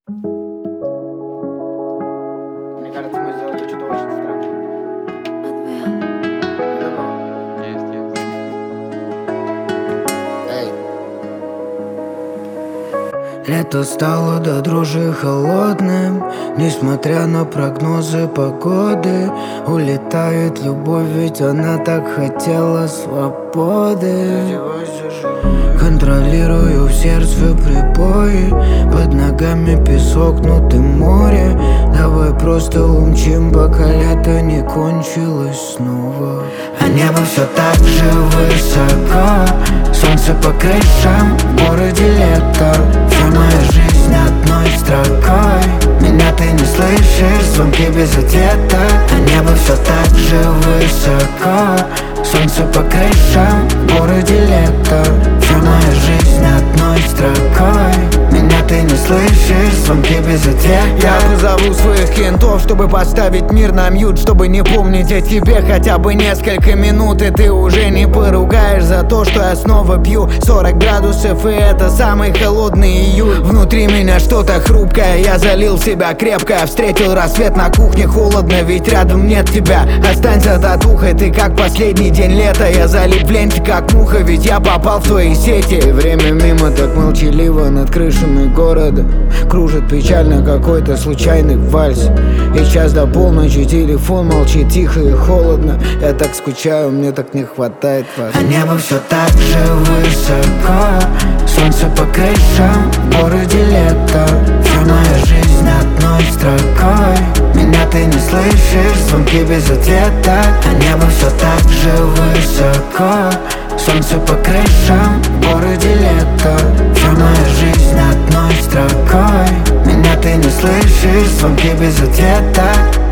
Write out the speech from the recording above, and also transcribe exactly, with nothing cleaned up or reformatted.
Мне кажется, мы сделали что-то очень странное. Есть, есть. Эй. Лето стало до дрожи холодным, несмотря на прогнозы погоды. Улетает любовь, ведь она так хотела свободы. Контролирую в сердце прибои, под ногами песок, ну ты море. Давай просто умчим, пока лето не кончилось снова. А небо все так же высоко, солнце по крышам, в городе лето. Вся моя жизнь одной строкой. Меня ты не слышишь, звонки без ответа. А небо все так же высоко, солнце по крышам, в городе лето. Вся моя жизнь одной строкой. Меня ты не слышишь, звонки без ответа. Я позову своих кентов, чтобы поставить мир на мьют, чтобы не помнить о тебе хотя бы несколько минут. И ты уже не поругаешь за то, что я снова пью сорок градусов, и это самый холодный июль. Внутри меня что-то хрупкое, я залил себя крепко. Встретил рассвет на кухне, холодно, ведь рядом нет тебя. Останься татухой, ты как последний день лета. Я залип в ленте, как муха, ведь я попал в твои сети. И время мимо так молчаливо над крышами города. Кружит печально какой-то случайный вальс. И час до полночи телефон молчит тихо и холодно. Я так скучаю, мне так не хватает вас. А небо все так же высоко, солнце по крышам, в городе лето. Вся моя жизнь одной строкой. Меня ты не слышишь, звонки без ответа. А небо все так же высоко, солнце по крышам, в городе лето. Вся моя жизнь одной строкой. Меня ты не слышишь, звонки без ответа.